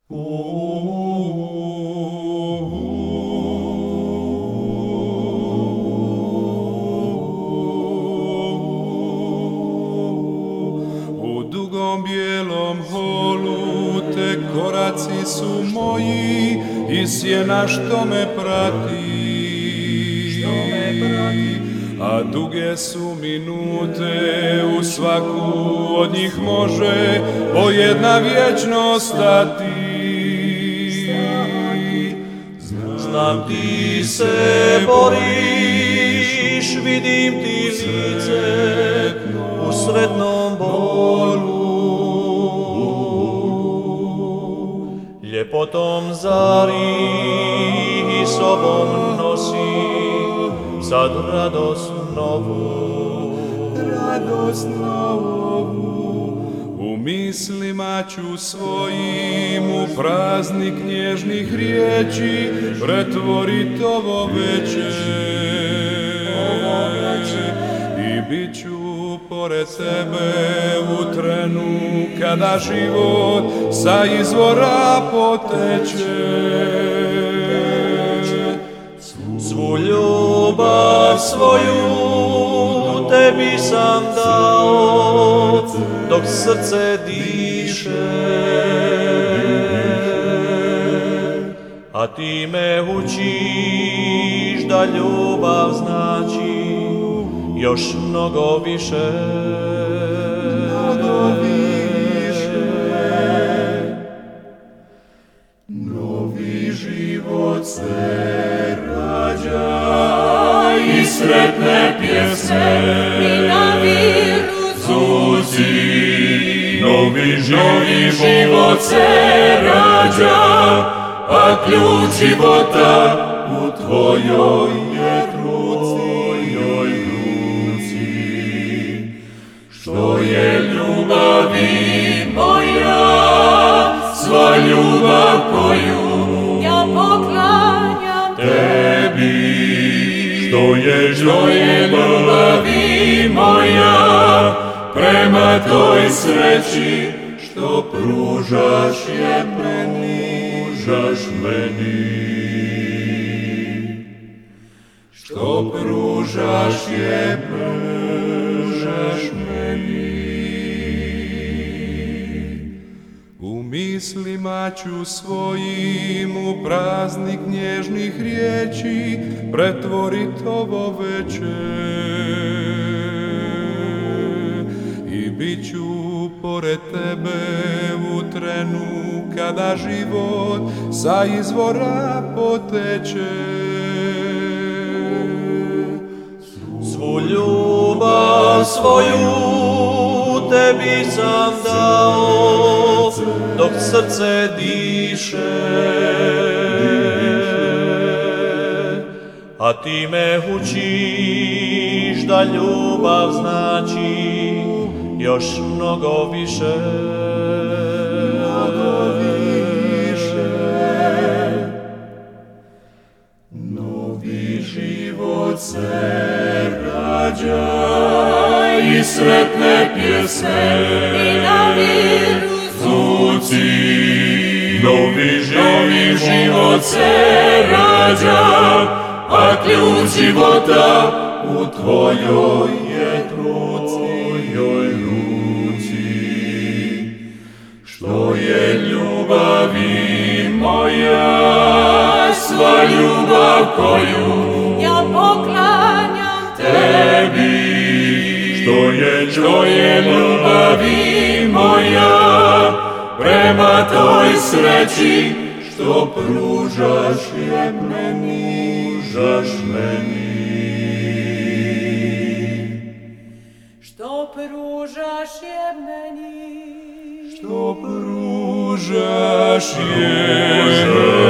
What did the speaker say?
U dugom bijelom holu te koraci su moji i sjena što me prati. A duge su minute, u svaku od njih može po jedna vječnost stati. Znam ti se boriš, vidim ti lice u sretnom bolu. Ljepotom zari i sobom nosi sad radost novu. U mislima ću svojim u praznik nježnih riječi pretvorit ovo veče. I bit ću pored tebe u trenu kada život sa izvora poteče. Svu ljubav svoju tebi sam dao dok srce diše, a ti me učiš da ljubav znači još mnogo više. Novi život se rađa i sretne pjesme mi na viru zvuci. Novi život se rađa, a ključ života u tvojoj je ruci. Što je ljubavi moja, sva ljubav koju ja poklanjam tebi. Što je ljubavi moja, prema toj sreći što pružaš je meni. Što pružaš je meni. U mislima ću svojim u praznik nježnih riječi pretvorit ovo veče. I bit ću pored tebe u trenu kada život sa izvora poteče. Svu ljubav svoju tebi sam dao dok srce diše, a ti me učiš da ljubav znači još mnogo više. Novi život se rađa i sretne pjesme mi na viru zvuci. Novi život se rađa, a ključ života u tvojoj je ruci. Što je ljubavi moja, sva ljubav koju ja poklanjam tebi. Što je ljubavi moja, prema toj sreći što pružaš je meni. što pružaš je meni. Što pružaš je